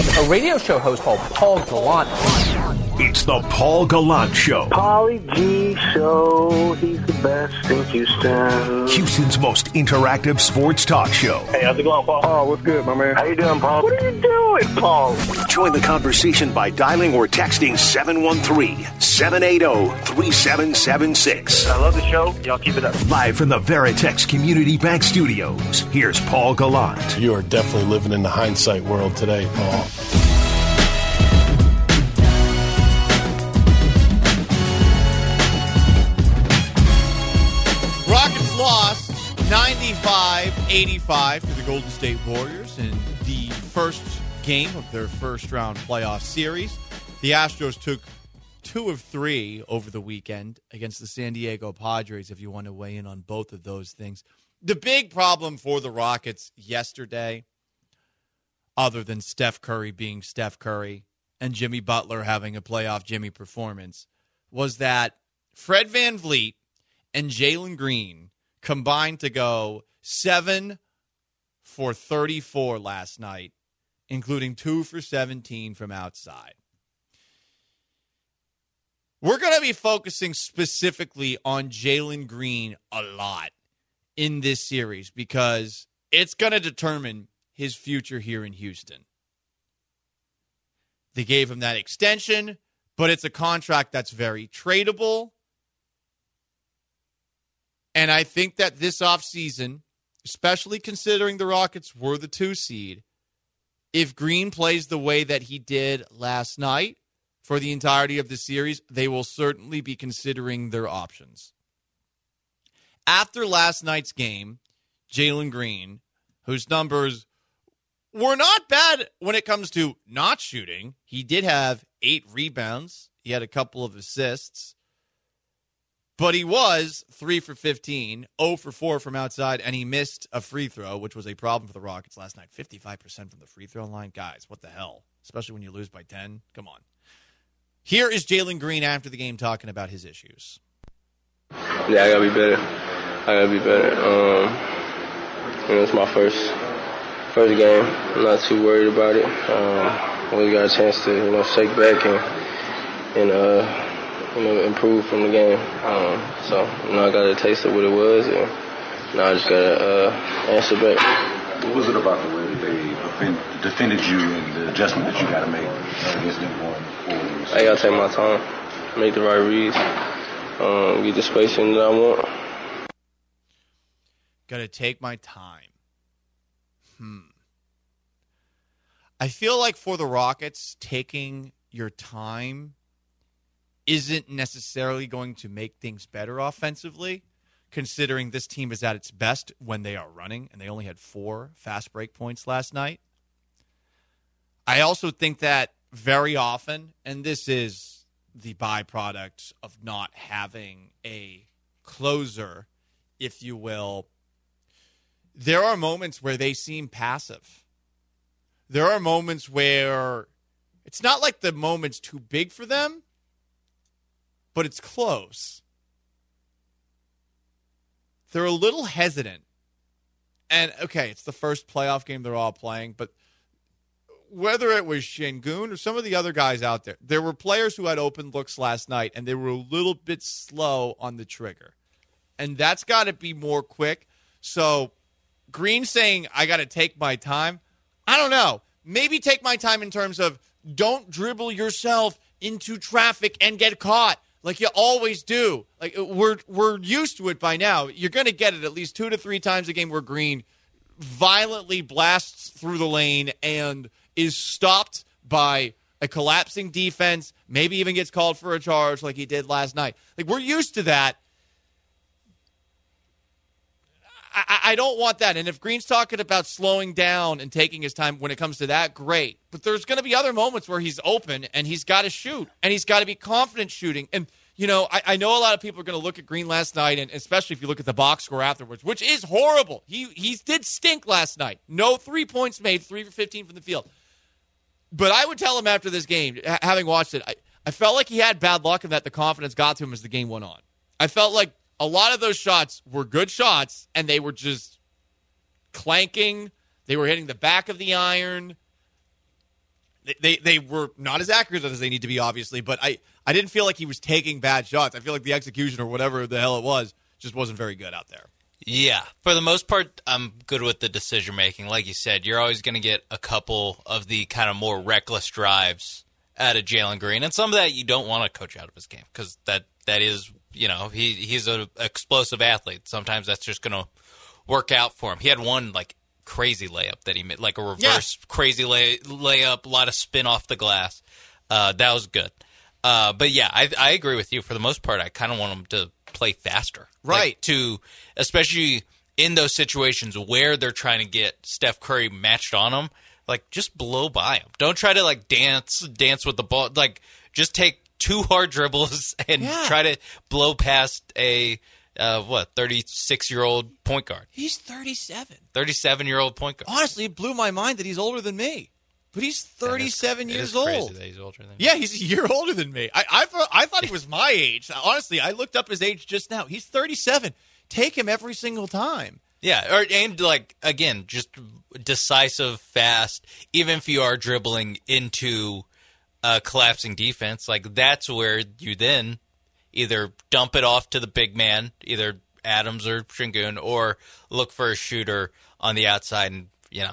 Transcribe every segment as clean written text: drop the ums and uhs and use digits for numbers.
a radio show host called Paul Gallant. It's the Paul Gallant Show. Paulie G Show. He's the best in Houston. Houston's most interactive sports talk show. Hey, how's it going, Paul? Oh, what's good, my man? How you doing, Paul? What are you doing, Paul? Join the conversation by dialing or texting 713-780-3776. I love the show. Y'all keep it up. Live from the Veritex Community Bank Studios, here's Paul Gallant. You are definitely living in the hindsight world today, Paul. Rockets lost 95-85 to the Golden State Warriors in the first game of their first-round playoff series. The Astros took 2 of 3 over the weekend against the San Diego Padres, if you want to weigh in on both of those things. The big problem for the Rockets yesterday, other than Steph Curry being Steph Curry and Jimmy Butler having a playoff Jimmy performance, was that Fred VanVleet and Jalen Green combined to go 7 for 34 last night, including 2 for 17 from outside. We're going to be focusing specifically on Jalen Green a lot in this series because it's going to determine his future here in Houston. They gave him that extension, but it's a contract that's very tradable. And I think that this offseason, especially considering the Rockets were the 2 seed, if Green plays the way that he did last night for the entirety of the series, they will certainly be considering their options. After last night's game, Jalen Green, whose numbers were not bad when it comes to not shooting, he did have 8 rebounds. He had a couple of assists. But he was 3 for 15, 0 for 4 from outside, and he missed a free throw, which was a problem for the Rockets last night. 55% from the free throw line. Guys, what the hell? Especially when you lose by 10. Come on. Here is Jalen Green after the game talking about his issues. Yeah, I got to be better. It's my first game. I'm not too worried about it. We got a chance to, shake back and improve from the game. So I got a taste of what it was, and now I just got to answer back. What was it about the way that they defended you and the adjustment that you got to make against them going forward? I got to take my time, make the right reads, get the spacing that I want. Got to take my time. I feel like for the Rockets, taking your time isn't necessarily going to make things better offensively, considering this team is at its best when they are running, and they only had 4 fast break points last night. I also think that very often, and this is the byproduct of not having a closer, if you will, there are moments where they seem passive. There are moments where it's not like the moment's too big for them, but it's close. They're a little hesitant. And, okay, it's the first playoff game they're all playing, but whether it was Şengün or some of the other guys out there were players who had open looks last night, and they were a little bit slow on the trigger. And that's got to be more quick. So Green saying, I got to take my time, I don't know. Maybe take my time in terms of don't dribble yourself into traffic and get caught like you always do. Like we're used to it by now. You're going to get it at least 2 to 3 times a game where Green violently blasts through the lane and is stopped by a collapsing defense, maybe even gets called for a charge like he did last night. Like, we're used to that. I don't want that. And if Green's talking about slowing down and taking his time when it comes to that, great. But there's going to be other moments where he's open and he's got to shoot, and he's got to be confident shooting. And, you know, I know a lot of people are going to look at Green last night, and especially if you look at the box score afterwards, which is horrible. He did stink last night. No 3 points made, 3 for 15 from the field. But I would tell him after this game, having watched it, I felt like he had bad luck and that the confidence got to him as the game went on. I felt like a lot of those shots were good shots, and they were just clanking. They were hitting the back of the iron. They were not as accurate as they need to be, obviously, but I didn't feel like he was taking bad shots. I feel like the execution or whatever the hell it was just wasn't very good out there. Yeah, for the most part, I'm good with the decision-making. Like you said, you're always going to get a couple of the kind of more reckless drives out of Jalen Green, and some of that you don't want to coach out of his game because that is, he's an explosive athlete. Sometimes that's just going to work out for him. He had one, crazy layup that he made, like a reverse crazy layup, a lot of spin off the glass. That was good. But, yeah, I agree with you. For the most part, I kind of want him to play faster. Right. Especially in those situations where they're trying to get Steph Curry matched on him, just blow by him. Don't try to, dance with the ball. Just take 2 hard dribbles and try to blow past a 36-year-old point guard. He's 37. 37-year-old point guard. Honestly, it blew my mind that he's older than me. But he's 37 years old. Crazy that he's older than me. Yeah, he's a year older than me. I thought he was my age. Honestly, I looked up his age just now. He's 37. Take him every single time. Yeah, again, just decisive, fast. Even if you are dribbling into a collapsing defense, that's where you then either dump it off to the big man, either Adams or Şengün, or look for a shooter on the outside. And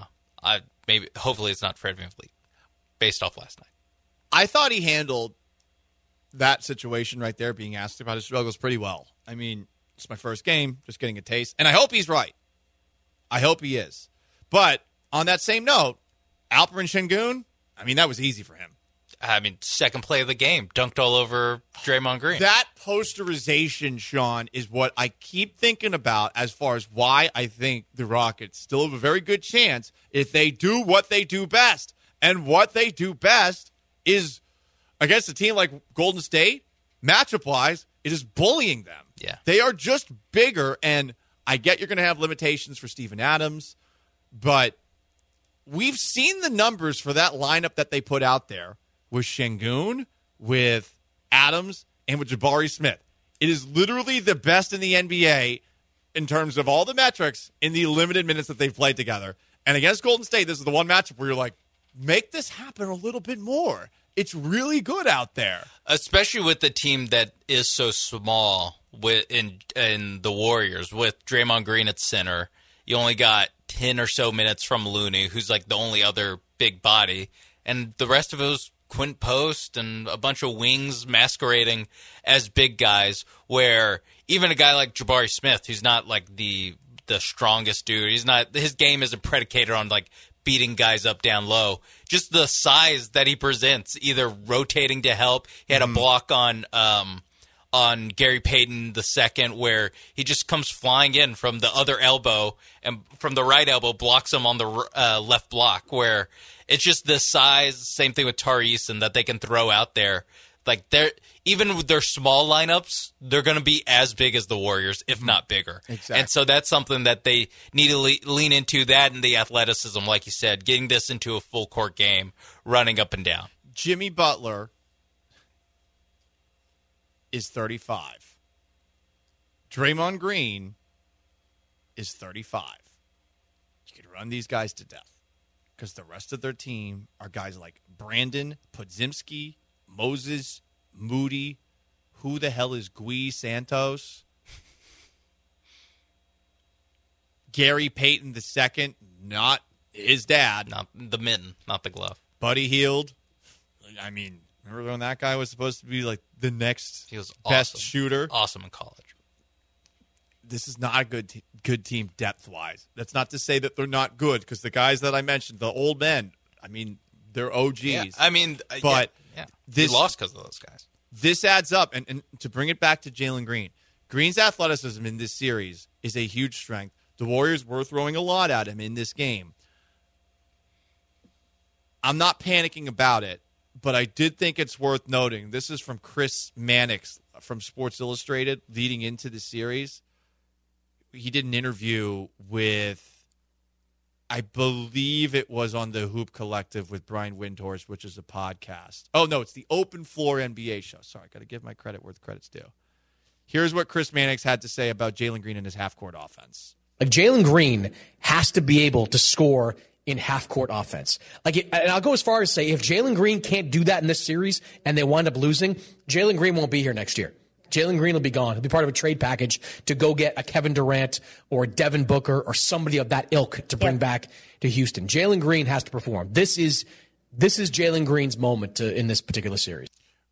hopefully it's not Fred VanVleet, based off last night. I thought he handled that situation right there, being asked about his struggles, pretty well. I mean, it's my first game, just getting a taste. And I hope he's right. I hope he is. But on that same note, Alperen Şengün, that was easy for him. Second play of the game, dunked all over Draymond Green. That posterization, Sean, is what I keep thinking about as far as why I think the Rockets still have a very good chance if they do what they do best. And what they do best is, against a team like Golden State, matchup-wise, it is bullying them. Yeah. They are just bigger, and I get you're going to have limitations for Steven Adams, but we've seen the numbers for that lineup that they put out there with Şengün, with Adams, and with Jabari Smith. It is literally the best in the NBA in terms of all the metrics in the limited minutes that they've played together. And against Golden State, this is the one matchup where you're like, make this happen a little bit more. It's really good out there. Especially with the team that is so small in the Warriors, with Draymond Green at center. You only got 10 or so minutes from Looney, who's the only other big body. And the rest of it was Quint Post and a bunch of wings masquerading as big guys, where even a guy like Jabari Smith, who's not the strongest dude, his game isn't predicated on beating guys up down low. Just the size that he presents, either rotating to help. He had a block on Gary Payton II, where he just comes flying in from the other elbow, and from the right elbow blocks him on the left block, where it's just the size. Same thing with Tari Eason that they can throw out there. Even with their small lineups, they're going to be as big as the Warriors, if not bigger. Exactly. And so that's something that they need to lean into, that and the athleticism, like you said, getting this into a full court game, running up and down. Jimmy Butler is 35. Draymond Green is 35. You could run these guys to death because the rest of their team are guys like Brandon, Podziemski, Moses, Moody. Who the hell is Gui Santos? Gary Payton II, not his dad. Not the mitten, not the glove. Buddy Hield. Remember when that guy was supposed to be the next best shooter? Awesome in college. This is not a good team depth-wise. That's not to say that they're not good, because the guys that I mentioned, the old men, they're OGs. Yeah, but they lost because of those guys. This adds up. And to bring it back to Jalen Green, Green's athleticism in this series is a huge strength. The Warriors were throwing a lot at him in this game. I'm not panicking about it, but I did think it's worth noting. This is from Chris Mannix from Sports Illustrated leading into the series. He did an interview with, I believe it was on the Hoop Collective with Brian Windhorst, which is a podcast. Oh, no, it's the Open Floor NBA show. Sorry, got to give my credit where the credit's due. Here's what Chris Mannix had to say about Jalen Green and his half-court offense. Jalen Green has to be able to score in half-court offense. And I'll go as far as say, if Jalen Green can't do that in this series and they wind up losing, Jalen Green won't be here next year. Jalen Green will be gone. He'll be part of a trade package to go get a Kevin Durant or a Devin Booker or somebody of that ilk to bring back to Houston. Jalen Green has to perform. This is Jalen Green's moment in this particular series.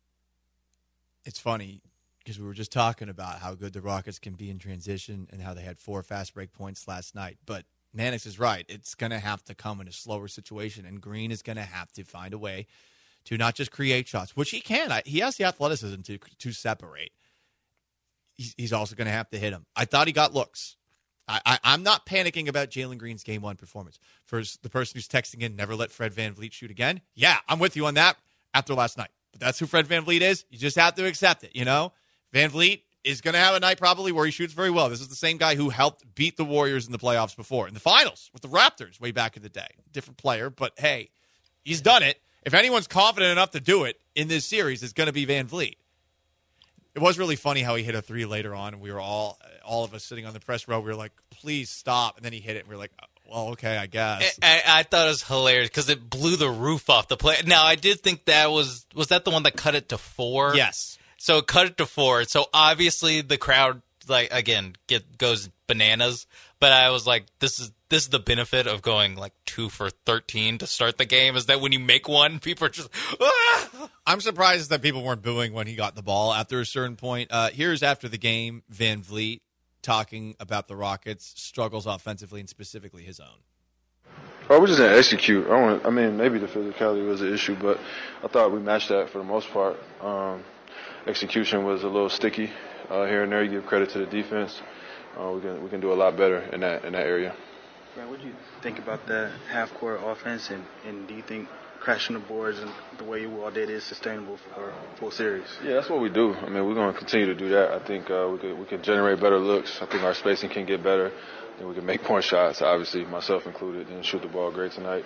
It's funny because we were just talking about how good the Rockets can be in transition and how they had 4 fast break points last night. But Mannix is right. It's going to have to come in a slower situation, and Green is going to have to find a way to not just create shots, which he can. He has the athleticism to separate. He's also going to have to hit them. I thought he got looks. I'm not panicking about Jalen Green's Game 1 performance. For the person who's texting in, never let Fred VanVleet shoot again. Yeah, I'm with you on that after last night. But that's who Fred VanVleet is. You just have to accept it, VanVleet is going to have a night probably where he shoots very well. This is the same guy who helped beat the Warriors in the playoffs before, in the finals with the Raptors way back in the day. Different player, but hey, he's done it. If anyone's confident enough to do it in this series, it's going to be VanVleet. It was really funny how he hit a 3 later on, and we were all of us sitting on the press row. We were like, please stop. And then he hit it, and we were like, well, okay, I guess. I thought it was hilarious because it blew the roof off the play. Now, I did think that was that the one that cut it to 4? Yes. So it cut it to 4. So obviously the crowd, goes bananas. But I was like, this is the benefit of going 2 for 13 to start the game, is that when you make one, people are just, ah! I'm surprised that people weren't booing when he got the ball after a certain point. Here's after the game, VanVleet talking about the Rockets' struggles offensively and specifically his own. We just didn't execute. Maybe the physicality was an issue, but I thought we matched that for the most part. Execution was a little sticky here and there. You give credit to the defense. We can do a lot better in that area. Brad, what do you think about that half-court offense, and do you think crashing the boards and the way you all did is sustainable for a full series? Yeah, that's what we do. We're going to continue to do that. I think we can generate better looks. I think our spacing can get better. I think we can make more shots, obviously, myself included. Didn't shoot the ball great tonight.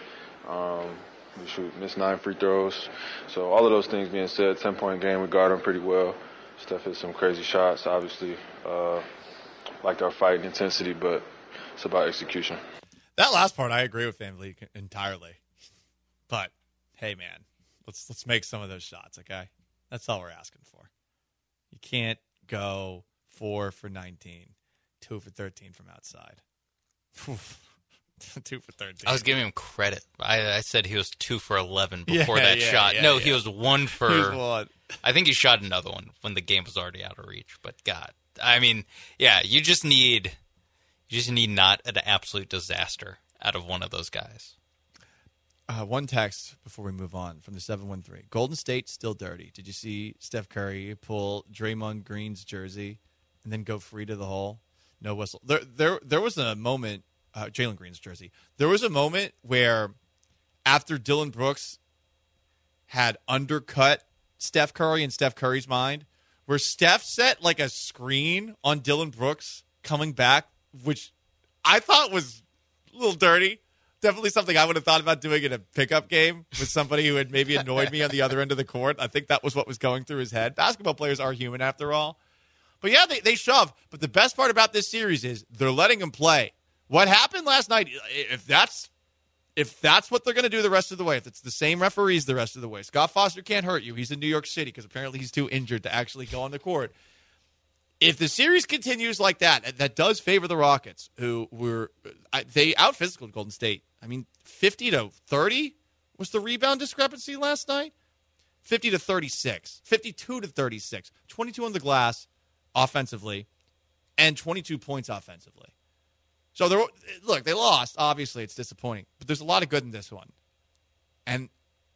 We missed 9 free throws. So all of those things being said, 10-point game, we guard them pretty well. Steph hit some crazy shots, obviously. Liked our fight and intensity, but it's about execution. That last part, I agree with VanVleet entirely. But, hey, man, let's make some of those shots, okay? That's all we're asking for. You can't go 4 for 19, 2 for 13 from outside. 2 for 13. I was giving him credit. I said he was 2 for 11 before that shot. No, he was 1 for. He was 1. I think he shot another one when the game was already out of reach. But God, you just need not an absolute disaster out of one of those guys. One text before we move on from the 713. Golden State still dirty. Did you see Steph Curry pull Draymond Green's jersey and then go free to the hole? No whistle. There was a moment. Jalen Green's jersey. There was a moment where after Dillon Brooks had undercut Steph Curry in Steph Curry's mind, where Steph set a screen on Dillon Brooks coming back, which I thought was a little dirty. Definitely something I would have thought about doing in a pickup game with somebody who had maybe annoyed me on the other end of the court. I think that was what was going through his head. Basketball players are human after all. But yeah, they shove. But the best part about this series is they're letting him play. What happened last night, if that's what they're going to do the rest of the way, if it's the same referees the rest of the way, Scott Foster can't hurt you. He's in New York City because apparently he's too injured to actually go on the court. If the series continues like that does favor the Rockets, who they out-physicaled Golden State. 50-30 was the rebound discrepancy last night. 50-36, 52-36, 22 on the glass offensively, and 22 points offensively. So, they lost. Obviously, it's disappointing. But there's a lot of good in this one. And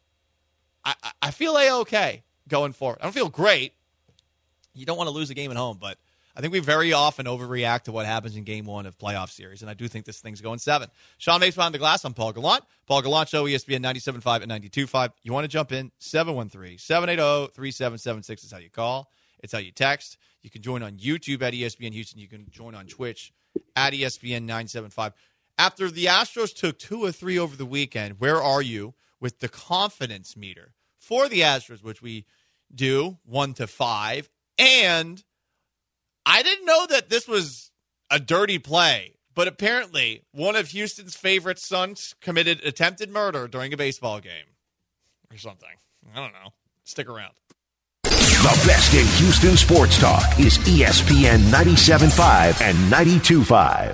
I feel A-okay going forward. I don't feel great. You don't want to lose a game at home, but I think we very often overreact to what happens in Game 1 of playoff series, and I do think this thing's going 7. Sean Mapes behind the glass. I'm Paul Gallant. Paul Gallant Show, ESPN 97.5 and 92.5. You want to jump in? 713-780-3776 is how you call. It's how you text. You can join on YouTube at ESPN Houston. You can join on Twitch at ESPN 975. After the Astros took 2 of 3 over the weekend, where are you with the confidence meter for the Astros, which we do 1 to 5? And I didn't know that this was a dirty play, But apparently, one of Houston's favorite sons committed attempted murder during a baseball game. Or something. I don't know. Stick around. The best in Houston sports talk is ESPN 97.5 and 92.5.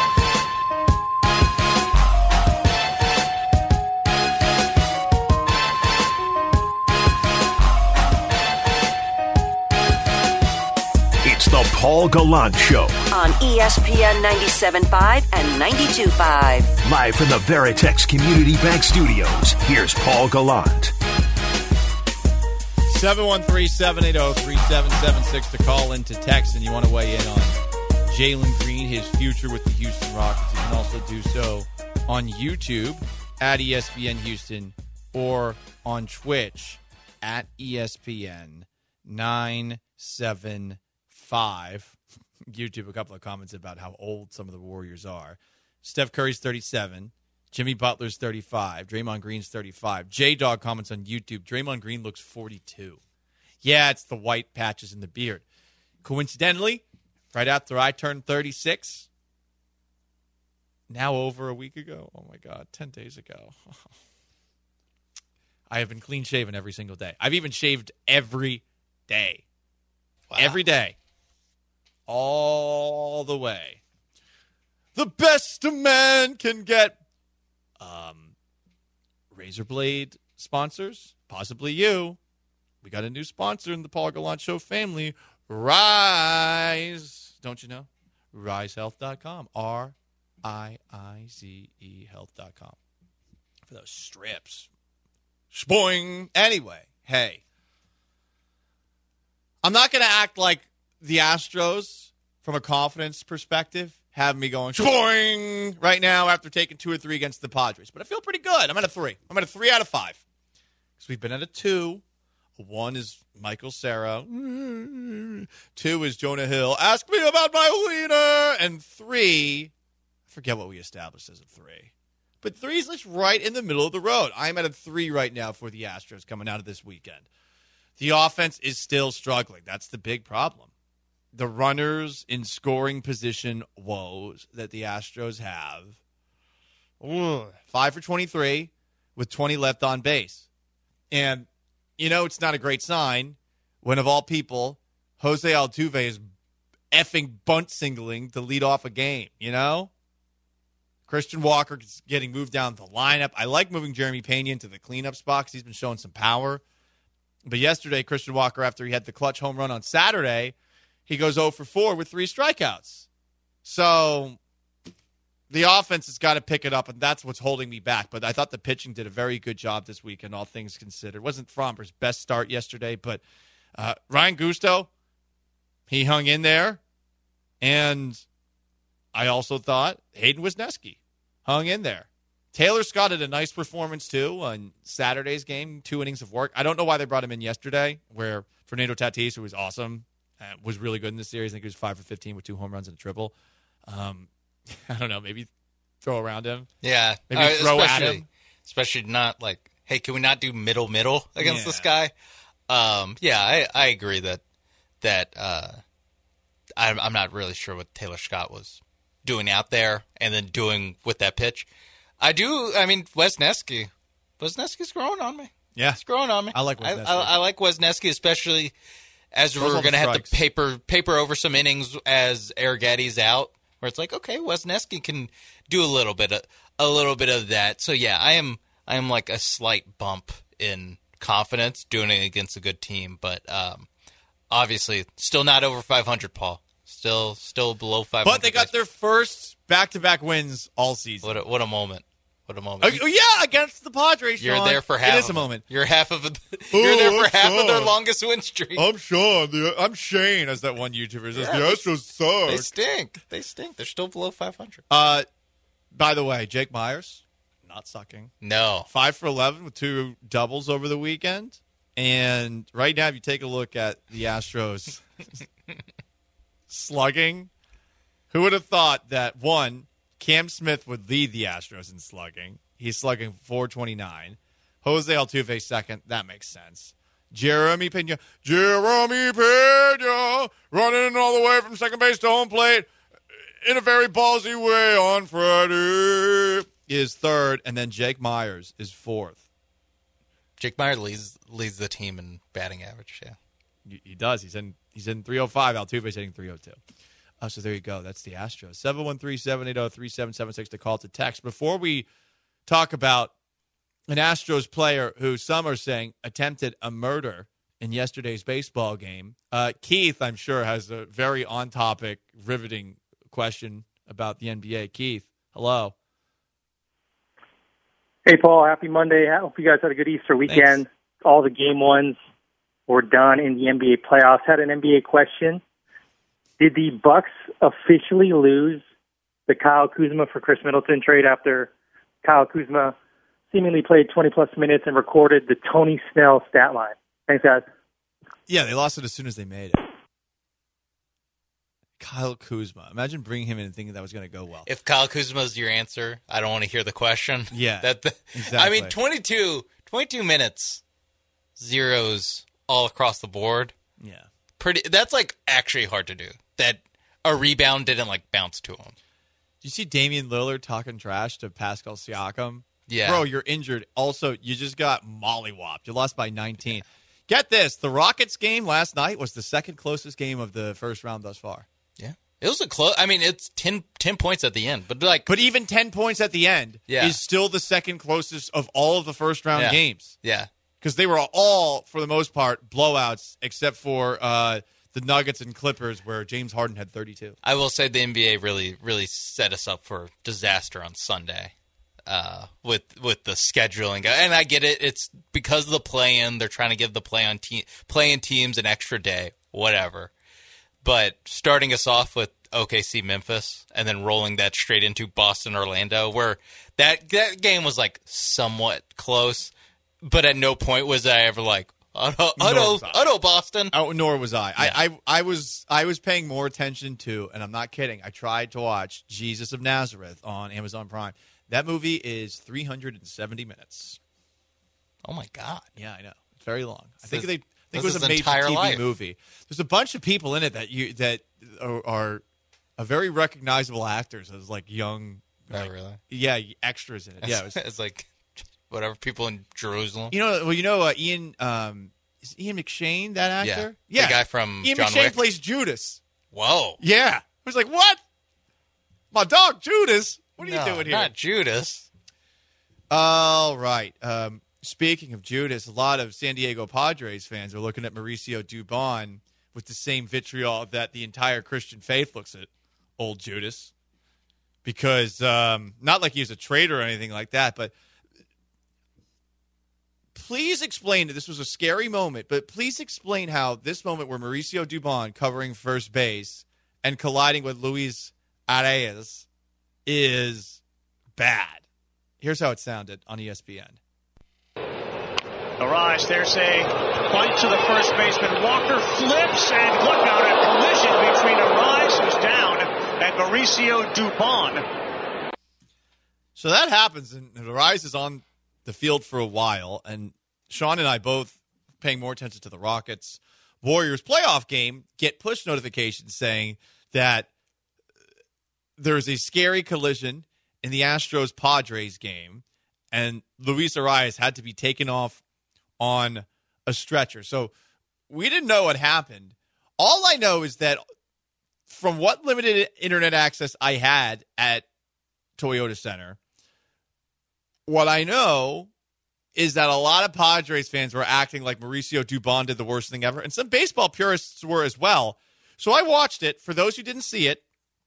It's the Paul Gallant Show on ESPN 97.5 and 92.5. Live from the Veritex Community Bank Studios, here's Paul Gallant. 713-780-3776 to call in to text, and you want to weigh in on Jalen Green, his future with the Houston Rockets. You can also do so on YouTube at ESPN Houston or on Twitch at ESPN 975. YouTube, a couple of comments about how old some of the Warriors are. Steph Curry's 37. Jimmy Butler's 35. Draymond Green's 35. J-Dog comments on YouTube. Draymond Green looks 42. Yeah, it's the white patches in the beard. Coincidentally, right after I turned 36, now over a week ago, oh my God, 10 days ago, I have been clean shaven every single day. I've even shaved every day. Wow. Every day. All the way. The best a man can get. Razor blade sponsors, possibly you. We got a new sponsor in the Paul Gallant Show family, Rise. Don't you know? RiseHealth.com. RIIZE Health.com. For those strips. Spoing. Anyway, hey. I'm not going to act like the Astros, from a confidence perspective, have me going boing right now after taking 2 or 3 against the Padres. But I feel pretty good. I'm at a 3. I'm at a 3 out of 5. Because we've been at a 2. 1 is Michael Cera. 2 is Jonah Hill. Ask me about my wiener. And 3, I forget what we established as a 3. But 3 is just right in the middle of the road. I'm at a 3 right now for the Astros coming out of this weekend. The offense is still struggling. That's the big problem. The runners in scoring position woes that the Astros have. 5 for 23 with 20 left on base. And, you know, it's not a great sign when, of all people, Jose Altuve is effing bunt singling to lead off a game, you know? Christian Walker is getting moved down the lineup. I like moving Jeremy Pena into the cleanup spot because he's been showing some power. But yesterday, Christian Walker, after he had the clutch home run on Saturday, he goes 0 for 4 with 3 strikeouts. So the offense has got to pick it up, and that's what's holding me back. But I thought the pitching did a very good job this weekend, all things considered. It wasn't Fromber's best start yesterday, but Ryan Gusto, he hung in there. And I also thought Hayden Wesneski hung in there. Taylor Scott had a nice performance, too, on Saturday's game, 2 innings of work. I don't know why they brought him in yesterday, where Fernando Tatis, who was awesome, was really good in this series. I think he was 5 for 15 with 2 home runs and a triple. I don't know. Maybe throw around him. Yeah. Maybe throw at him. Especially not like, hey, can we not do middle against this guy? Yeah, I agree that I'm not really sure what Taylor Scott was doing out there and then doing with that pitch. Wesneski's growing on me. Yeah. It's growing on me. I like Wesneski. I like Wesneski, especially as we're going to have to paper over some innings as Arrieta's out, where it's like, okay, Wesneski can do a little bit of that. So yeah, I am like a slight bump in confidence doing it against a good team, but obviously still not over 500, Paul. Still below 500. But they got their first back-to-back wins all season. What a moment. What a moment. Oh, yeah, against the Padres, Sean. You're there for half. It is a moment. You're there for half of their longest win streak. I'm Sean. I'm Shane, as that one YouTuber says. The Astros suck. They stink. They're still below 500. By the way, Jake Myers, not sucking. No. 5 for 11 with 2 doubles over the weekend. And right now, if you take a look at the Astros slugging, who would have thought that, one, Cam Smith would lead the Astros in slugging. He's slugging .429. Jose Altuve second. That makes sense. Jeremy Pena running all the way from second base to home plate. in a very ballsy way on Friday is third, and then Jake Myers is fourth. Jake Myers leads the team in batting average. Yeah, he does. He's in 305. Altuve's hitting 302. So there you go. That's the Astros. 713-780-3776 to call to text. Before we talk about an Astros player who some are saying attempted a murder in yesterday's baseball game, Keith, I'm sure, has a very on-topic, riveting question about the NBA. Keith, hello. Hey, Paul. Happy Monday. I hope you guys had a good Easter weekend. Thanks. All the game ones were done in the NBA playoffs. Had an NBA question. Did the Bucks officially lose the Kyle Kuzma for Chris Middleton trade after Kyle Kuzma seemingly played 20-plus minutes and recorded the Tony Snell stat line? Thanks, guys. Yeah, they lost it as soon as they made it. Kyle Kuzma. Imagine bringing him in and thinking that was going to go well. If Kyle Kuzma is your answer, I don't want to hear the question. Yeah, exactly. I mean, 22 minutes, zeros all across the board. Yeah. That's like actually hard to do. That a rebound didn't like bounce to him. Did you see Damian Lillard talking trash to Pascal Siakam? Yeah. Bro, you're injured. Also, you just got mollywopped. You lost by 19. Get this. The Rockets game last night was the second closest game of the first round thus far. Yeah. It was a close. I mean, it's 10 points at the end. But even 10 points at the end is still the second closest of all of the first round games. Yeah. Because they were all, for the most part, blowouts, except for the Nuggets and Clippers, where James Harden had 32. I will say the NBA really, really set us up for disaster on Sunday with the scheduling. And I get it. It's because of the play-in. They're trying to give the play-in teams an extra day, whatever. But starting us off with OKC Memphis and then rolling that straight into Boston Orlando, where that game was like somewhat close. But at no point was I ever like, oh, Boston. Oh, nor was I. Yeah. I was paying more attention to, and I'm not kidding, I tried to watch Jesus of Nazareth on Amazon Prime. That movie is 370 minutes. Oh, my God. Yeah, I know. It's very long. I think it was was a major TV movie. There's a bunch of people in it that are very recognizable actors as like young. Oh, really? Yeah, extras in it. Yeah, it's like whatever people in Jerusalem. Ian. Is Ian McShane that actor? Yeah, the guy from Ian John McShane Wick plays Judas. Whoa. Yeah, I was like, what? My dog Judas. What are you doing here? Not Judas. All right. Speaking of Judas, a lot of San Diego Padres fans are looking at Mauricio Dubon with the same vitriol that the entire Christian faith looks at old Judas. Because, not like he's a traitor or anything like that, but please explain, this was a scary moment, but please explain how this moment where Mauricio Dubon covering first base and colliding with Luis Arias is bad. Here's how it sounded on ESPN. Arias, there's a bunt to the first baseman. Walker flips, and look out, a collision between Arias, who's down, and Mauricio Dubon. So that happens, and Arias is on the field for a while, and Sean and I both paying more attention to the Rockets Warriors playoff game get push notifications saying that there's a scary collision in the Astros Padres game, and Luis Arias had to be taken off on a stretcher. So we didn't know what happened. All I know is that from what limited internet access I had at Toyota Center, what I know is that a lot of Padres fans were acting like Mauricio Dubon did the worst thing ever, and some baseball purists were as well. So I watched it. For those who didn't see it,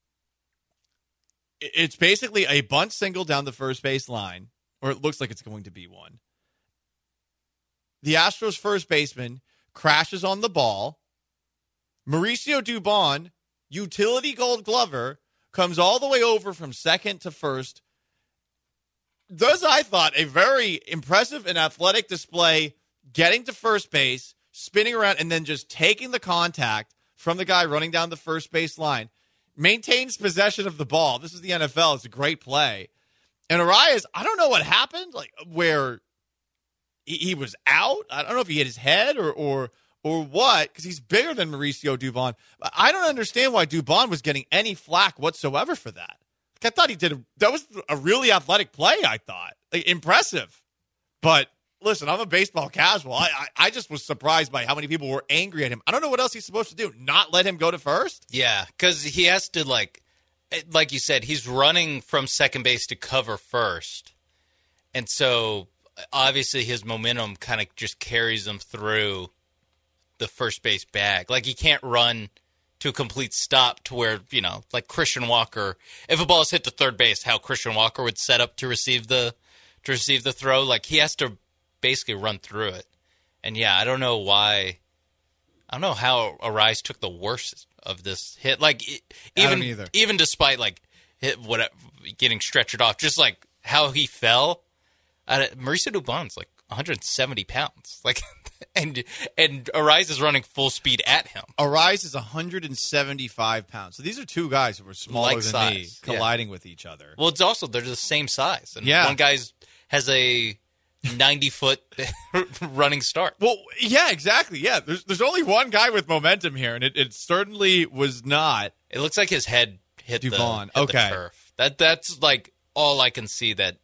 it's basically a bunt single down the first base line, or it looks like it's going to be one. The Astros first baseman crashes on the ball. Mauricio Dubon, utility gold glover, comes all the way over from second to first. Does, I thought, a very impressive and athletic display, getting to first base, spinning around, and then just taking the contact from the guy running down the first base line. Maintains possession of the ball. This is the NFL. It's a great play. And Arias, I don't know what happened, like where he was out. I don't know if he hit his head or or what, because he's bigger than Mauricio Dubon. I don't understand why Dubon was getting any flack whatsoever for that. Like, I thought that was a really athletic play, I thought. Like, impressive. But listen, I'm a baseball casual. I just was surprised by how many people were angry at him. I don't know what else he's supposed to do. Not let him go to first? Yeah, because he has to, like you said, he's running from second base to cover first. And so, obviously, his momentum kind of just carries him through the first base bag. Like, he can't run to a complete stop to where, like Christian Walker, if a ball is hit to third base, how Christian Walker would set up to receive the throw. Like, he has to basically run through it. And, yeah, I don't know how Arraez took the worst of this hit. Like, even despite, like, getting stretchered off, just, like, how he fell. Mauricio Dubon's, like, 170 pounds. Like, and Arraez is running full speed at him. Arraez is 175 pounds. So these are two guys who are smaller than me colliding with each other. Well, it's also, they're the same size. And yeah. One guy has a 90-foot running start. Well, yeah, exactly. Yeah, there's only one guy with momentum here, and it certainly was not. It looks like his head hit Dubon. the turf. That's like all I can see that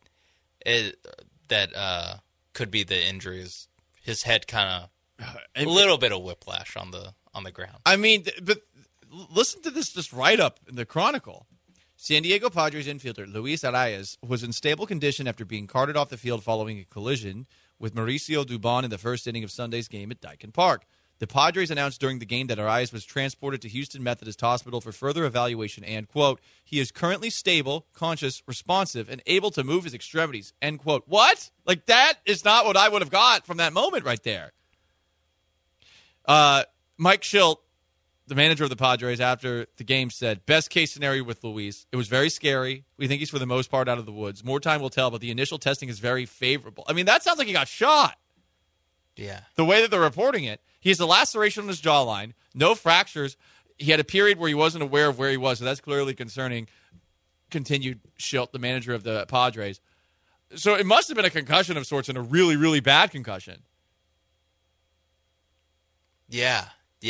could be the injuries. His head kind of a little bit of whiplash on the ground. I mean, but listen to this just right up in the Chronicle. San Diego Padres infielder Luis Arraez was in stable condition after being carted off the field following a collision with Mauricio Dubon in the first inning of Sunday's game at Daikin Park. The Padres announced during the game that Arraez was transported to Houston Methodist Hospital for further evaluation and, quote, he is currently stable, conscious, responsive, and able to move his extremities, end quote. What? Like, that is not what I would have got from that moment right there. Mike Schilt, the manager of the Padres, after the game said, best case scenario with Luis. It was very scary. We think he's for the most part out of the woods. More time will tell, but the initial testing is very favorable. I mean, that sounds like he got shot. Yeah. The way that they're reporting it. He has a laceration on his jawline, no fractures. He had a period where he wasn't aware of where he was, so that's clearly concerning, continued Schilt, the manager of the Padres. So it must have been a concussion of sorts and a really, really bad concussion. Yeah.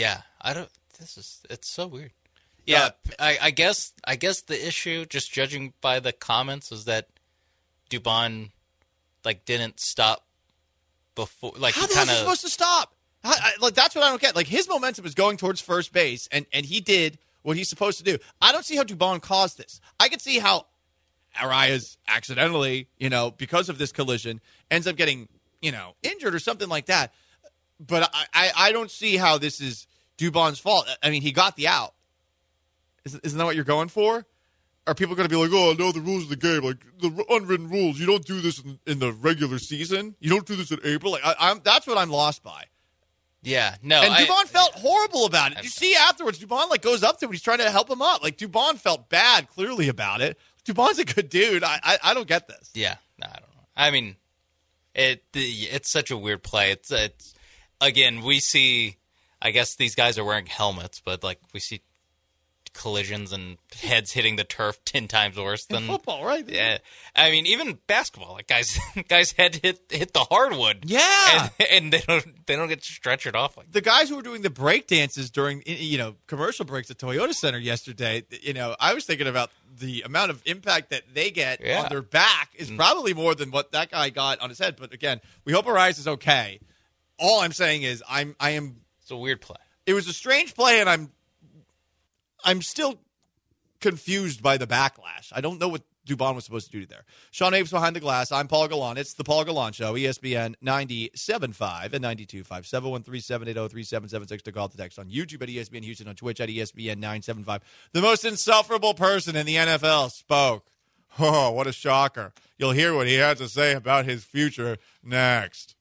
It's so weird. Yeah, I guess the issue, just judging by the comments, is that Dubon, like, didn't stop before. Like, how the hell is he supposed to stop? Like, that's what I don't get. Like, his momentum is going towards first base, and he did what he's supposed to do. I don't see how Dubon caused this. I can see how Arraez accidentally, because of this collision, ends up getting, injured or something like that. But I don't see how this is Dubon's fault. I mean, he got the out. Isn't that what you're going for? Are people going to be like, oh, no, the rules of the game, like the unwritten rules, you don't do this in the regular season? You don't do this in April? Like, that's what I'm lost by. Yeah, no. And Dubon felt horrible about it. You see afterwards, Dubon goes up to him. He's trying to help him up. Like, Dubon felt bad, clearly, about it. Dubon's a good dude. I don't get this. Yeah, no, I don't know. I mean, it's such a weird play. It's again, we see, I guess these guys are wearing helmets, but, like, we see collisions and heads hitting the turf 10 times worse than football, right? Yeah, I mean, even basketball, like guys head hit the hardwood. Yeah, and they don't get stretchered off like the guys who were doing the break dances during commercial breaks at Toyota Center yesterday. I was thinking about the amount of impact that they get on their back is probably more than what that guy got on his head. But again, we hope Arraez is okay. All I'm saying is I am. It's a weird play. It was a strange play, and I'm still confused by the backlash. I don't know what Dubon was supposed to do there. Sean Apes behind the glass. I'm Paul Gallant. It's the Paul Gallant Show, ESPN 97.5 and 92.5. 713-780-3776 to call to text on YouTube at ESPN Houston, on Twitch at ESPN 975. The most insufferable person in the NFL spoke. Oh, what a shocker. You'll hear what he had to say about his future next.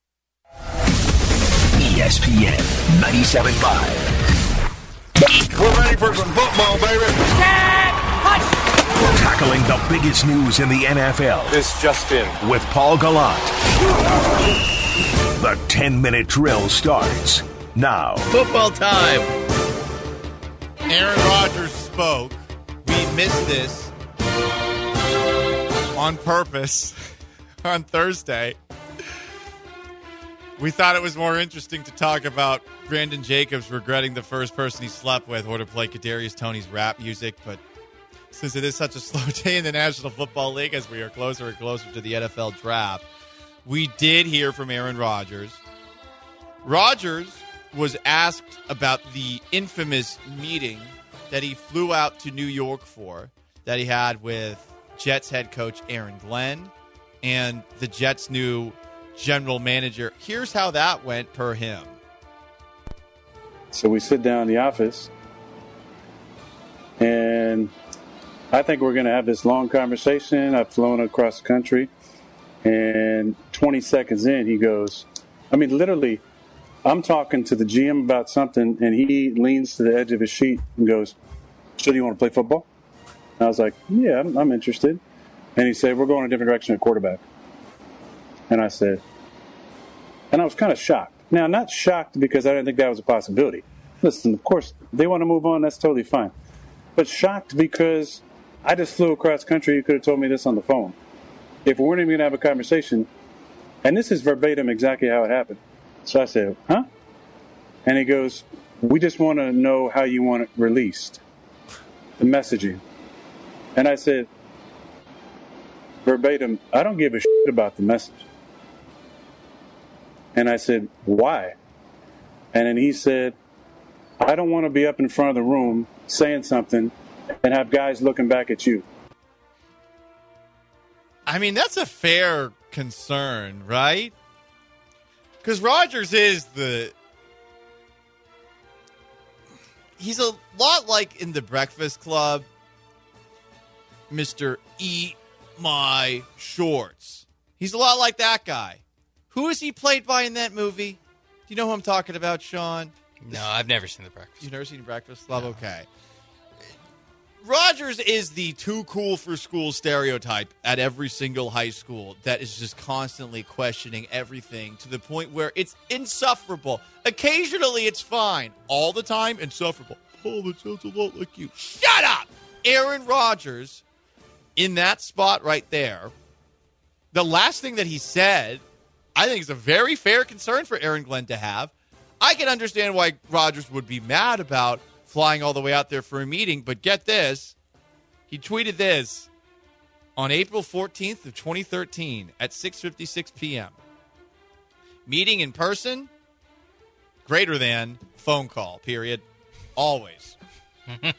ESPN 97.5. We're ready for some football, baby. Tackling the biggest news in the NFL. This just in. With Paul Gallant. The 10-minute drill starts now. Football time. Aaron Rodgers spoke. We missed this on purpose on Thursday. We thought it was more interesting to talk about Brandon Jacobs regretting the first person he slept with or to play Kadarius Toney's rap music, but since it is such a slow day in the National Football League as we are closer and closer to the NFL draft, we did hear from Aaron Rodgers. Rodgers was asked about the infamous meeting that he flew out to New York for, that he had with Jets head coach Aaron Glenn and the Jets' new general manager. Here's how that went per him. So we sit down in the office, and I think we're going to have this long conversation. I've flown across the country, and 20 seconds in, he goes, literally, I'm talking to the GM about something, and he leans to the edge of his seat and goes, so do you want to play football? And I was like, yeah, I'm interested. And he said, we're going a different direction at quarterback. And I said, and I was kind of shocked. Now, not shocked because I didn't think that was a possibility. Listen, of course, they want to move on. That's totally fine. But shocked because I just flew across country. You could have told me this on the phone. If we weren't even going to have a conversation, and this is verbatim exactly how it happened. So I said, huh? And he goes, we just want to know how you want it released, the messaging. And I said, verbatim, I don't give a shit about the message. And I said, why? And then he said, I don't want to be up in front of the room saying something and have guys looking back at you. That's a fair concern, right? Because Rodgers is he's a lot like in The Breakfast Club, Mr. Eat My Shorts. He's a lot like that guy. Who is he played by in that movie? Do you know who I'm talking about, Sean? No, I've never seen The Breakfast. You've never seen The Breakfast Club? No. Okay. Rodgers is the too cool for school stereotype at every single high school that is just constantly questioning everything to the point where it's insufferable. Occasionally it's fine. All the time, insufferable. Oh, that sounds a lot like you. Shut up! Aaron Rodgers, in that spot right there, the last thing that he said, I think is a very fair concern for Aaron Glenn to have. I can understand why Rodgers would be mad about flying all the way out there for a meeting, but get this. He tweeted this on April 14th of 2013 at 6:56 p.m. Meeting in person, greater than phone call, period. Always. Do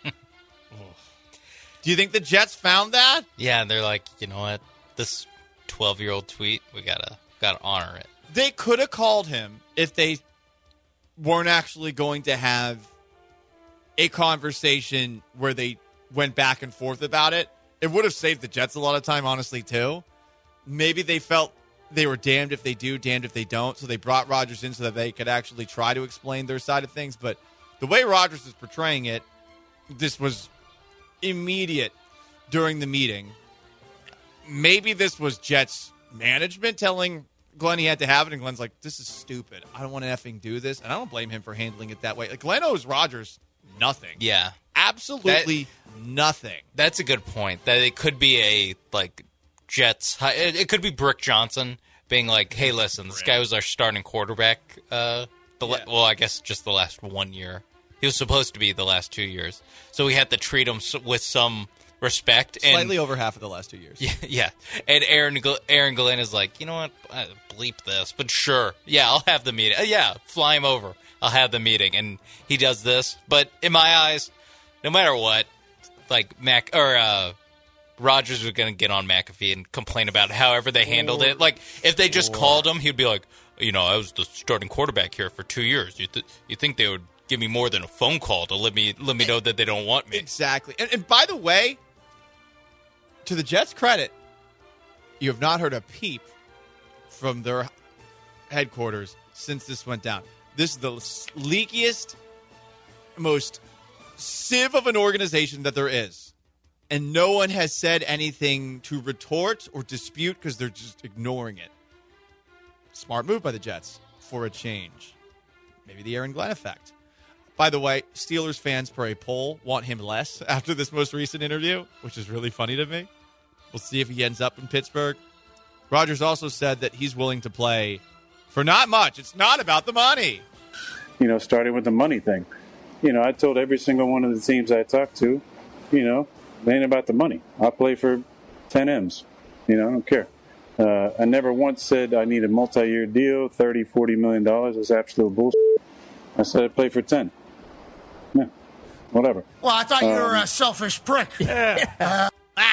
you think the Jets found that? Yeah, they're like, you know what? This 12-year-old tweet, we gotta honor it. They could have called him if they weren't actually going to have a conversation where they went back and forth about it. It would have saved the Jets a lot of time, honestly, too. Maybe they felt they were damned if they do, damned if they don't, so they brought Rodgers in so that they could actually try to explain their side of things. But the way Rodgers is portraying it, this was immediate during the meeting. Maybe this was Jets management telling Glenn he had to have it, and Glenn's like, this is stupid. I don't want to effing do this, and I don't blame him for handling it that way. Like, Glenn owes Rodgers nothing. Yeah. Absolutely nothing. That's a good point. That it could be a, Jets. It could be Brick Johnson being like, hey, listen, this guy was our starting quarterback. Well, I guess just the last 1 year. He was supposed to be the last 2 years. So we had to treat him with some respect. Slightly over half of the last 2 years. Yeah. And Aaron Glenn is like, you know what? Bleep this. But sure. Yeah, I'll have the meeting. Yeah, fly him over. I'll have the meeting. And he does this. But in my eyes, no matter what, Rodgers was going to get on McAfee and complain about however they handled it. Like, if they just called him, he'd be like, I was the starting quarterback here for 2 years. You think they would give me more than a phone call to let me know that they don't want me? Exactly. And by the way, to the Jets' credit, you have not heard a peep from their headquarters since this went down. This is the leakiest, most sieve of an organization that there is. And no one has said anything to retort or dispute because they're just ignoring it. Smart move by the Jets for a change. Maybe the Aaron Glenn effect. By the way, Steelers fans per a poll want him less after this most recent interview, which is really funny to me. We'll see if he ends up in Pittsburgh. Rodgers also said that he's willing to play For not much. It's not about the money. Starting with the money thing. I told every single one of the teams I talked to, it ain't about the money. I'll play for 10 M's. I don't care. I never once said I need a multi-year deal, $30, $40 million. It's absolute bullshit. I said I'd play for 10. Yeah, whatever. Well, I thought you were a selfish prick. Yeah.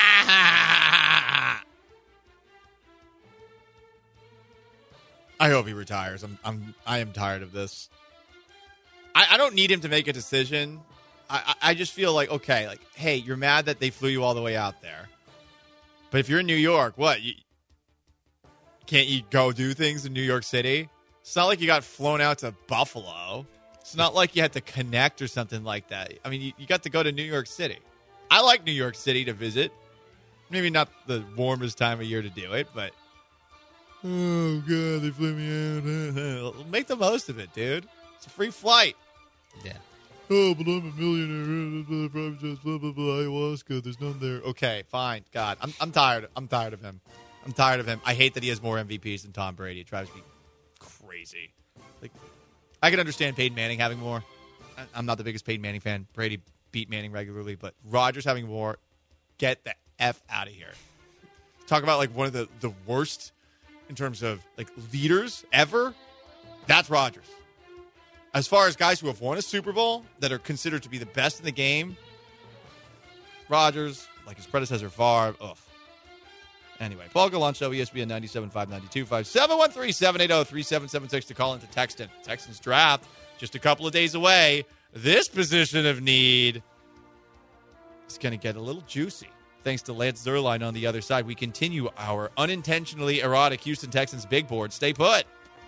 I hope he retires. I am tired of this. I don't need him to make a decision. I just feel like, okay, like, hey, you're mad that they flew you all the way out there. But if you're in New York, what? Can't you go do things in New York City? It's not like you got flown out to Buffalo. It's not like you had to connect or something like that. I mean, you got to go to New York City. I like New York City to visit. Maybe not the warmest time of year to do it, but oh, God, they flew me out. Make the most of it, dude. It's a free flight. Yeah. Oh, but I'm a millionaire. Blah, blah, blah, ayahuasca. There's none there. Okay, fine. God, I'm tired. I'm tired of him. I'm tired of him. I hate that he has more MVPs than Tom Brady. It drives me crazy. Like, I can understand Peyton Manning having more. I'm not the biggest Peyton Manning fan. Brady beat Manning regularly, but Rodgers having more. Get the F out of here. Talk about like one of the worst in terms of like leaders ever. That's Rodgers. As far as guys who have won a Super Bowl that are considered to be the best in the game, Rodgers, like his predecessor Favre, ugh. Anyway, Paul Gallant Show, ESPN 97.5, 92.5, 713-780-3776 to call into Texan. Texans draft just a couple of days away. This position of need is going to get a little juicy. Thanks to Lance Zierlein on the other side. We continue our unintentionally erotic Houston Texans big board. Stay put.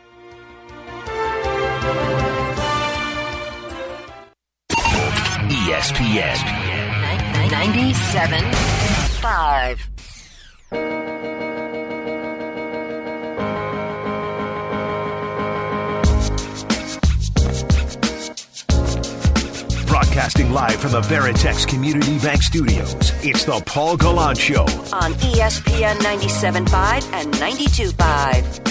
ESPN 97.5. Broadcasting live from the Veritex Community Bank Studios, it's the Paul Gallant Show. On ESPN 97.5 and 92.5.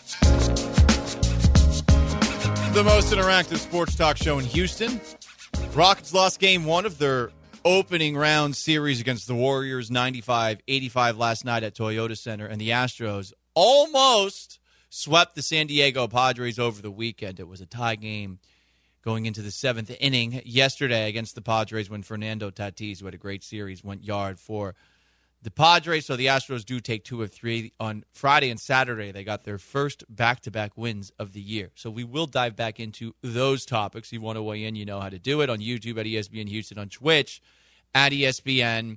The most interactive sports talk show in Houston. Rockets lost game one of their opening round series against the Warriors, 95-85 last night at Toyota Center, and the Astros almost swept the San Diego Padres over the weekend. It was a tie game going into the seventh inning yesterday against the Padres when Fernando Tatis, who had a great series, went yard for the Padres. So the Astros do take 2 of 3. On Friday and Saturday, they got their first back-to-back wins of the year. So we will dive back into those topics. You want to weigh in, you know how to do it. On YouTube at ESPN Houston, on Twitch at ESPN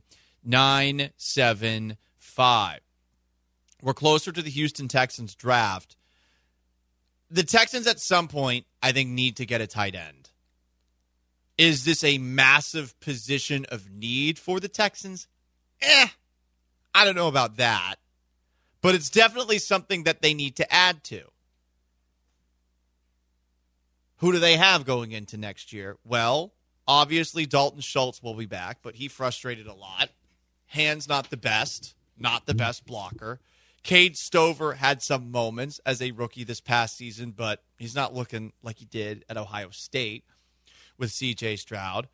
975. We're closer to the Houston Texans draft. The Texans at some point, I think, need to get a tight end. Is this a massive position of need for the Texans? I don't know about that. But it's definitely something that they need to add to. Who do they have going into next year? Well, obviously Dalton Schultz will be back, but he frustrated a lot. Hand's not the best blocker. Cade Stover had some moments as a rookie this past season, but he's not looking like he did at Ohio State with C.J. Stroud.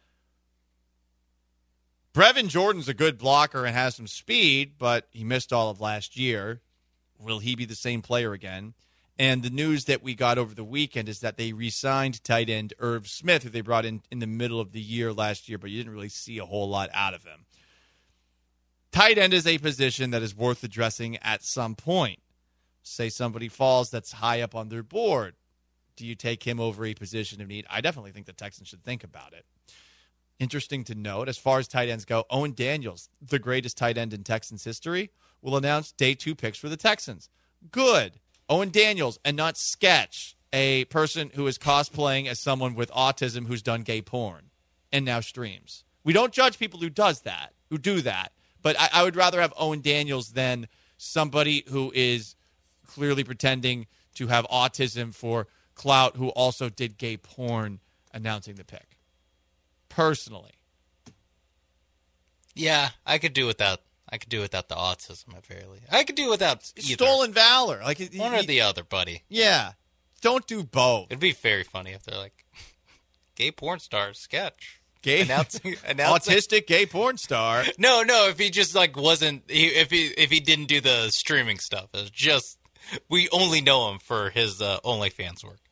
Brevin Jordan's a good blocker and has some speed, but he missed all of last year. Will he be the same player again? And the news that we got over the weekend is that they re-signed tight end Irv Smith, who they brought in the middle of the year last year, but you didn't really see a whole lot out of him. Tight end is a position that is worth addressing at some point. Say somebody falls that's high up on their board. Do you take him over a position of need? I definitely think the Texans should think about it. Interesting to note, as far as tight ends go, Owen Daniels, the greatest tight end in Texans history, will announce day 2 picks for the Texans. Good. Owen Daniels, and not Sketch, a person who is cosplaying as someone with autism who's done gay porn and now streams. We don't judge people who do that. But I would rather have Owen Daniels than somebody who is clearly pretending to have autism for clout who also did gay porn announcing the pick. Personally. Yeah, I could do without the autism at very least. I could do without either. Stolen valor. Like one or the other, buddy. Yeah. don't do both. It'd be very funny if they're like, gay porn star sketch. Gay announcing autistic gay porn star. No, if he just like wasn't if he didn't do the streaming stuff. It's just we only know him for his OnlyFans work.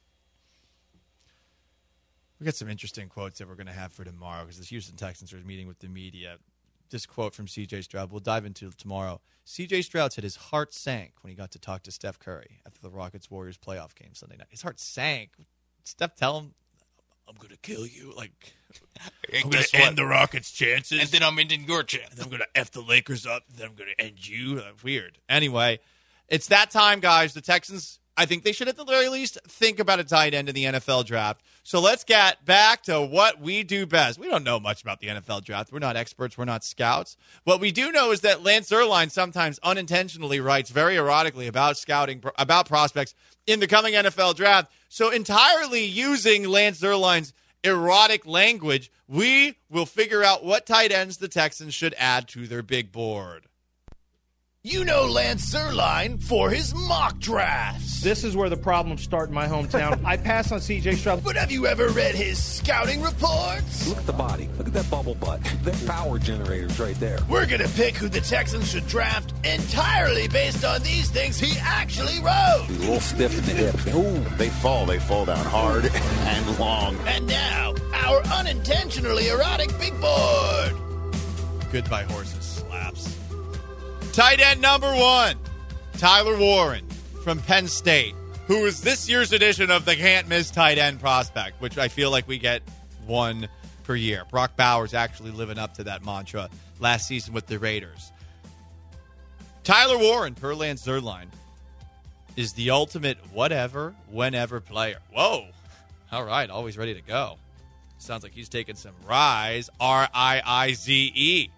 We got some interesting quotes that we're going to have for tomorrow because the Houston Texans are meeting with the media. This quote from C.J. Stroud, we'll dive into it tomorrow. C.J. Stroud said his heart sank when he got to talk to Steph Curry after the Rockets-Warriors playoff game Sunday night. His heart sank. Steph tell him, I'm going to kill you. Like, I'm going to end the Rockets' chances. And then I'm ending your chances. And I'm going to F the Lakers up. And then I'm going to end you. Weird. Anyway, it's that time, guys. The Texans, I think they should at the very least think about a tight end in the NFL draft. So let's get back to what we do best. We don't know much about the NFL draft. We're not experts. We're not scouts. What we do know is that Lance Zierlein sometimes unintentionally writes very erotically about scouting, about prospects in the coming NFL draft. So entirely using Lance Zierlein's erotic language, we will figure out what tight ends the Texans should add to their big board. You know Lance Zierlein for his mock drafts. This is where the problems start in my hometown. I pass on C.J. Stroud. But have you ever read his scouting reports? Look at the body. Look at that bubble butt. That power generator's right there. We're going to pick who the Texans should draft entirely based on these things he actually wrote. He's a little stiff in the hips. Ooh, they fall down hard and long. And now, our unintentionally erotic big board. Goodbye, horses. Slaps. Tight end number 1, Tyler Warren from Penn State, who is this year's edition of the can't-miss tight end prospect, which I feel like we get one per year. Brock Bowers actually living up to that mantra last season with the Raiders. Tyler Warren, per Lance Zierlein, is the ultimate whatever, whenever player. Whoa. All right, always ready to go. Sounds like he's taking some Rise, R-I-I-Z-E.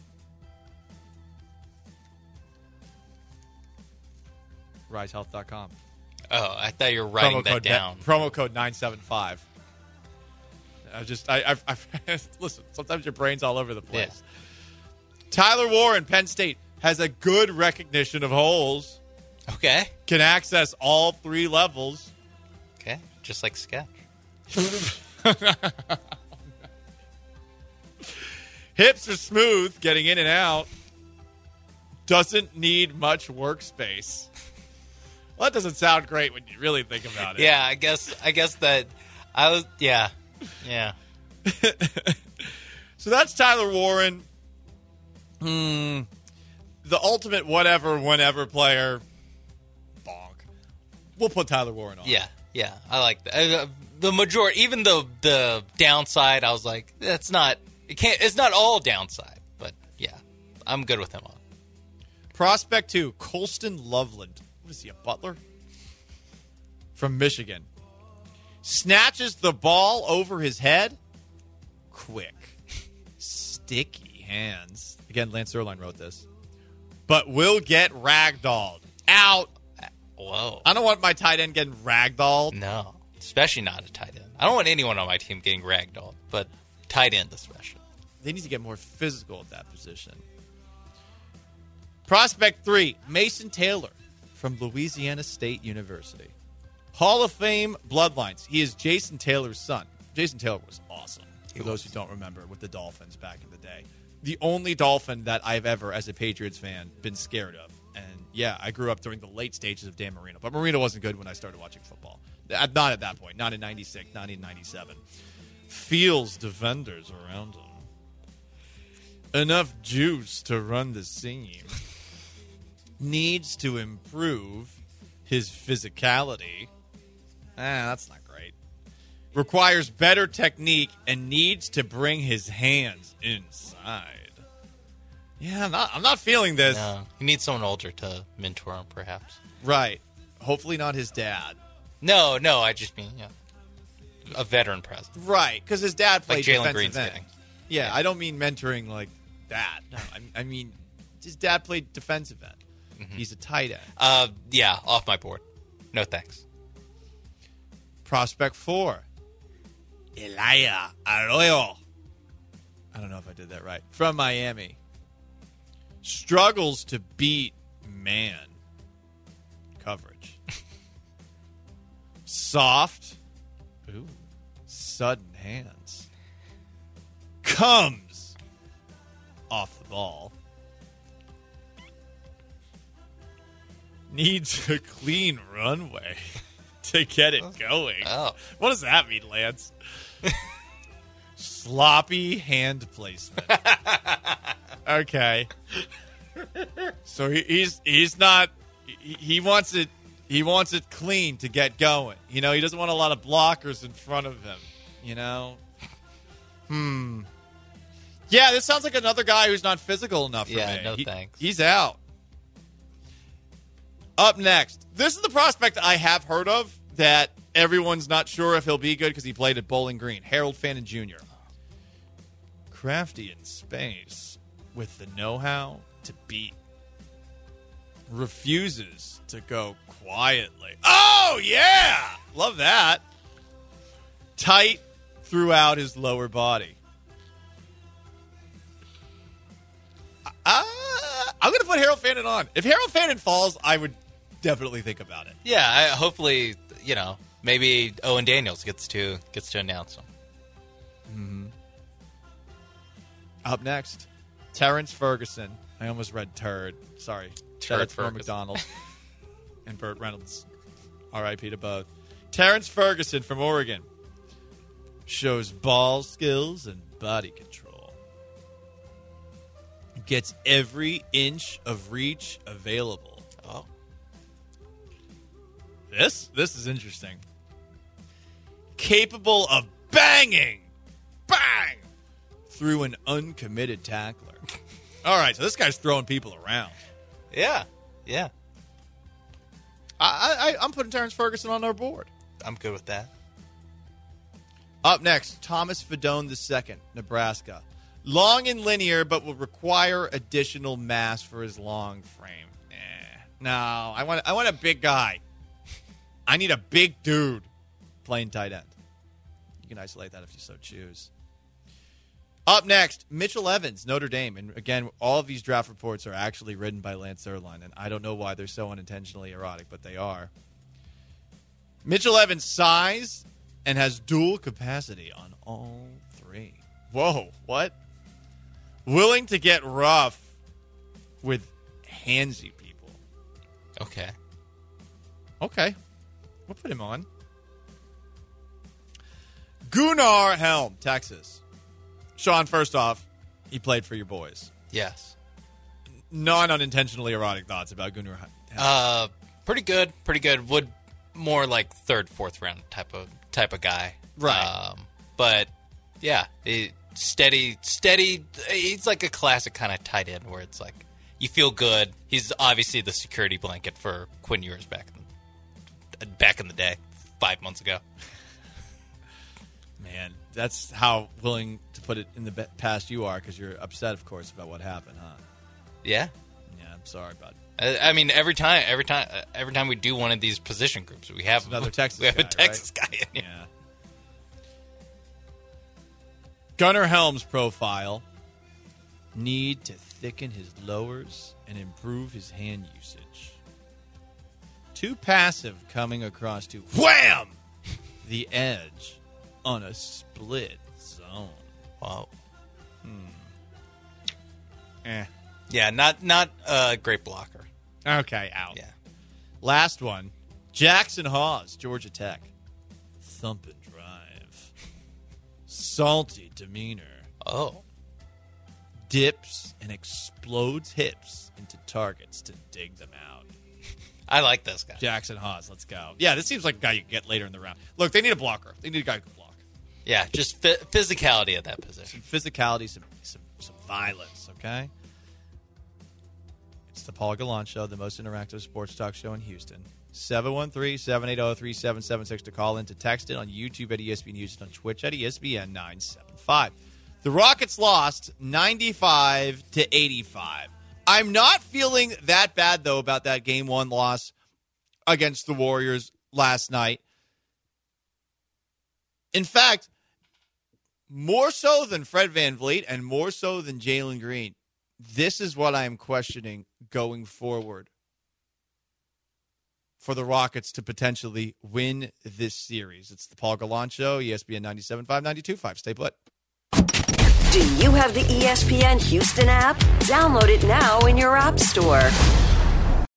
RiseHealth.com. Oh, I thought you were writing that down. Promo code 975. I listen, sometimes your brain's all over the place. Yeah. Tyler Warren, Penn State, has a good recognition of holes. Okay. Can access all 3 levels. Okay, just like Sketch. Hips are smooth, getting in and out. Doesn't need much workspace. Well, that doesn't sound great when you really think about it. Yeah, I guess that I was, yeah. So that's Tyler Warren. The ultimate whatever, whenever player. Bonk. We'll put Tyler Warren on. Yeah, I like that. The majority, even the downside, I was like, it's not all downside, but yeah, I'm good with him on. Prospect 2, Colston Loveland. What is he, a butler? From Michigan. Snatches the ball over his head. Quick. Sticky hands. Again, Lance Zierlein wrote this. But will get ragdolled. Out. Whoa. I don't want my tight end getting ragdolled. No, especially not a tight end. I don't want anyone on my team getting ragdolled, but tight end especially. They need to get more physical at that position. Prospect 3, Mason Taylor from Louisiana State University. Hall of Fame bloodlines. He is Jason Taylor's son. Jason Taylor was awesome, for those who don't remember, with the Dolphins back in the day. The only Dolphin that I've ever, as a Patriots fan, been scared of. And, yeah, I grew up during the late stages of Dan Marino. But Marino wasn't good when I started watching football. Not at that point. Not in 96, not in 97. Feels defenders around him. Enough juice to run the seam. Needs to improve his physicality. That's not great. Requires better technique and needs to bring his hands inside. Yeah, I'm not feeling this. No, he needs someone older to mentor him, perhaps. Right. Hopefully not his dad. No, I just mean a veteran presence. Right, because his dad played like Jalen defensive Green's end. getting. Yeah, I don't mean mentoring like that. No, I mean his dad played defensive end. Mm-hmm. He's a tight end. Yeah, off my board. No thanks. Prospect 4, Elia Arroyo. I don't know if I did that right. From Miami. Struggles to beat man coverage. Soft. Ooh. Sudden hands. Comes off the ball. Needs a clean runway to get it going. Oh. What does that mean, Lance? Sloppy hand placement. Okay. So he's not. He wants it. He wants it clean to get going. You know, he doesn't want a lot of blockers in front of him. You know. Yeah, this sounds like another guy who's not physical enough for me. No thanks. He's out. Up next, this is the prospect I have heard of that everyone's not sure if he'll be good because he played at Bowling Green. Harold Fannin Jr. Crafty in space with the know-how to beat. Refuses to go quietly. Oh, yeah! Love that. Tight throughout his lower body. I'm going to put Harold Fannin on. If Harold Fannin falls, I would definitely think about it. Yeah, hopefully, maybe Owen Daniels gets to announce him. Mm-hmm. Up next, Terrence Ferguson. I almost read turd. Sorry. That's for McDonald and Burt Reynolds. R.I.P. to both. Terrence Ferguson from Oregon shows ball skills and body control. Gets every inch of reach available. Oh. This is interesting. Capable of banging. Bang! Through an uncommitted tackler. All right, so this guy's throwing people around. Yeah. I'm putting Terrence Ferguson on our board. I'm good with that. Up next, Thomas Fedone II, Nebraska. Long and linear, but will require additional mass for his long frame. No, I want a big guy. I need a big dude playing tight end. You can isolate that if you so choose. Up next, Mitchell Evans, Notre Dame. And again, all of these draft reports are actually written by Lance Erline, and I don't know why they're so unintentionally erotic, but they are. Mitchell Evans' size and has dual capacity on all three. Whoa, what? Willing to get rough with handsy people. Okay. We'll put him on. Gunnar Helm, Texas. Sean, first off, he played for your boys. Yes. Non-unintentionally erotic thoughts about Gunnar Helm. Pretty good. Would more like third, fourth round type of guy. Right. But yeah, steady. He's like a classic kind of tight end where it's like you feel good. He's obviously the security blanket for Quinn Ewers back in the day, 5 months ago. Man, that's how willing to put it in the past you are, because you're upset, of course, about what happened, huh? Yeah. Yeah, I'm sorry, bud. I mean, every time we do one of these position groups, we have another Texas. We have a Texas guy in here. Yeah. Gunnar Helm's profile: need to thicken his lowers and improve his hand usage. Too passive coming across to wham the edge on a split zone. Wow. Eh. Yeah, not a great blocker. Okay, out. Yeah. Last one. Jackson Hawes, Georgia Tech. Thump and drive. Salty demeanor. Oh. Dips and explodes hips into targets to dig them out. I like this guy. Jackson Hawes, let's go. Yeah, this seems like a guy you can get later in the round. Look, they need a blocker. They need a guy who can block. Yeah, just physicality at that position. Some physicality, some violence, okay? It's the Paul Gallant Show, the most interactive sports talk show in Houston. 713-780-3776 to call in, to text it on YouTube at ESPN Houston, on Twitch at ESPN 975. The Rockets lost 95-85. I'm not feeling that bad, though, about that Game 1 loss against the Warriors last night. In fact, more so than Fred VanVleet and more so than Jalen Green, this is what I'm questioning going forward for the Rockets to potentially win this series. It's the Paul Gallant Show, ESPN 97.5, 92.5. Stay put. Do you have the ESPN Houston app? Download it now in your app store.